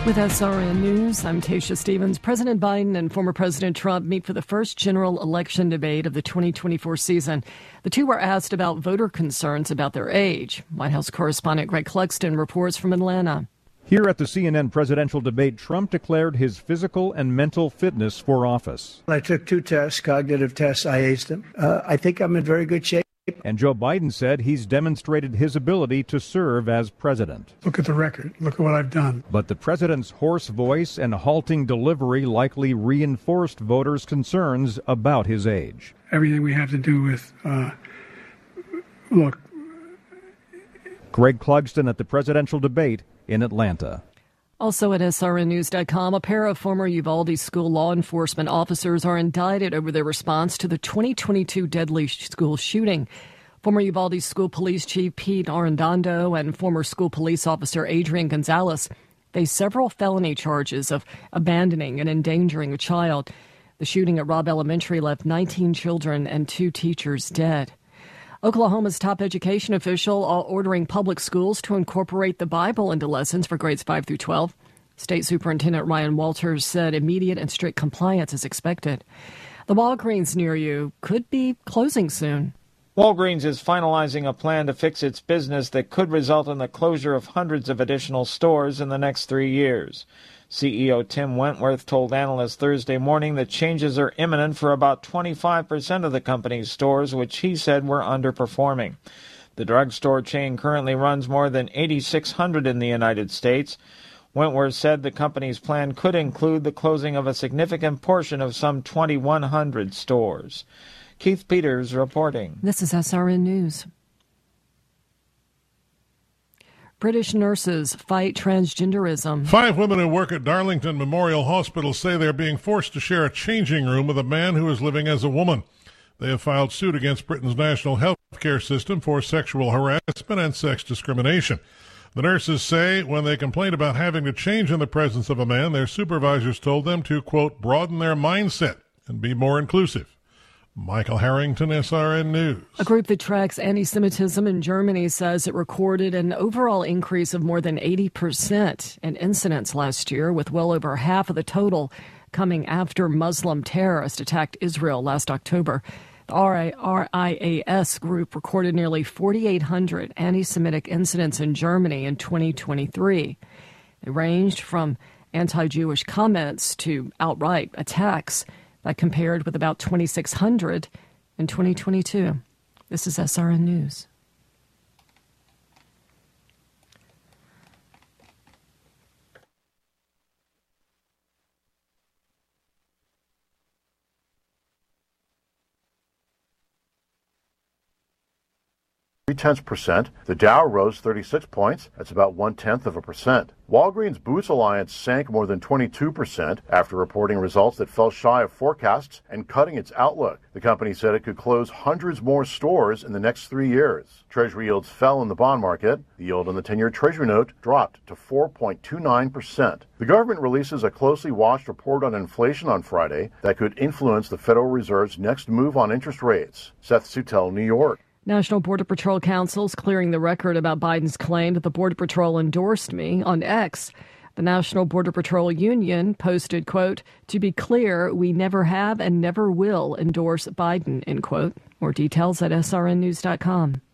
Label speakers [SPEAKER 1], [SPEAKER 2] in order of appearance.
[SPEAKER 1] With SRN News, I'm Tasha Stevens. President Biden and former President Trump meet for the first general election debate of the 2024 season. The two were asked about voter concerns about their age. White House correspondent Greg Clugston reports from Atlanta.
[SPEAKER 2] Here at the CNN presidential debate, Trump declared his physical and mental fitness for office.
[SPEAKER 3] I took 2 tests, cognitive tests. I aced them. I think I'm in very good shape.
[SPEAKER 2] And Joe Biden said he's demonstrated his ability to serve as president.
[SPEAKER 4] Look at the record. Look at what I've done.
[SPEAKER 2] But the president's hoarse voice and halting delivery likely reinforced voters' concerns about his age.
[SPEAKER 4] Everything we have to do with, look.
[SPEAKER 2] Greg Clugston at the presidential debate in Atlanta.
[SPEAKER 1] Also at srnnews.com, a pair of former Uvalde school law enforcement officers are indicted over their response to the 2022 deadly school shooting. Former Uvalde School Police Chief Pete Arredondo and former school police officer Adrian Gonzalez face several felony charges of abandoning and endangering a child. The shooting at Robb Elementary left 19 children and 2 teachers dead. Oklahoma's top education official ordering public schools to incorporate the Bible into lessons for grades 5 through 12. State Superintendent Ryan Walters said immediate and strict compliance is expected. The Walgreens near you could be closing soon.
[SPEAKER 5] Walgreens is finalizing a plan to fix its business that could result in the closure of hundreds of additional stores in the next 3 years. CEO Tim Wentworth told analysts Thursday morning that changes are imminent for about 25% of the company's stores, which he said were underperforming. The drugstore chain currently runs more than 8,600 in the United States. Wentworth said the company's plan could include the closing of a significant portion of some 2,100 stores. Keith Peters reporting.
[SPEAKER 1] This is SRN News. British nurses fight transgenderism.
[SPEAKER 6] 5 women who work at Darlington Memorial Hospital say they're being forced to share a changing room with a man who is living as a woman. They have filed suit against Britain's national health care system for sexual harassment and sex discrimination. The nurses say when they complained about having to change in the presence of a man, their supervisors told them to, quote, broaden their mindset and be more inclusive. Michael Harrington, SRN News.
[SPEAKER 1] A group that tracks anti-Semitism in Germany says it recorded an overall increase of more than 80% in incidents last year, with well over half of the total coming after Muslim terrorists attacked Israel last October. The RIAS group recorded nearly 4,800 anti-Semitic incidents in Germany in 2023. They ranged from anti-Jewish comments to outright attacks. That compared with about 2,600 in 2022. This is SRN News.
[SPEAKER 7] .3%. The Dow rose 36 points. That's about 0.1%. Walgreens Boots Alliance sank more than 22% after reporting results that fell shy of forecasts and cutting its outlook. The company said it could close hundreds more stores in the next 3 years. Treasury yields fell in the bond market. The yield on the 10-year Treasury note dropped to 4.29%. The government releases a closely watched report on inflation on Friday that could influence the Federal Reserve's next move on interest rates. Seth Sutel, New York.
[SPEAKER 1] National Border Patrol Council's clearing the record about Biden's claim that the Border Patrol endorsed me on X. The National Border Patrol Union posted, quote, to be clear, we never have and never will endorse Biden, end quote. More details at srnnews.com.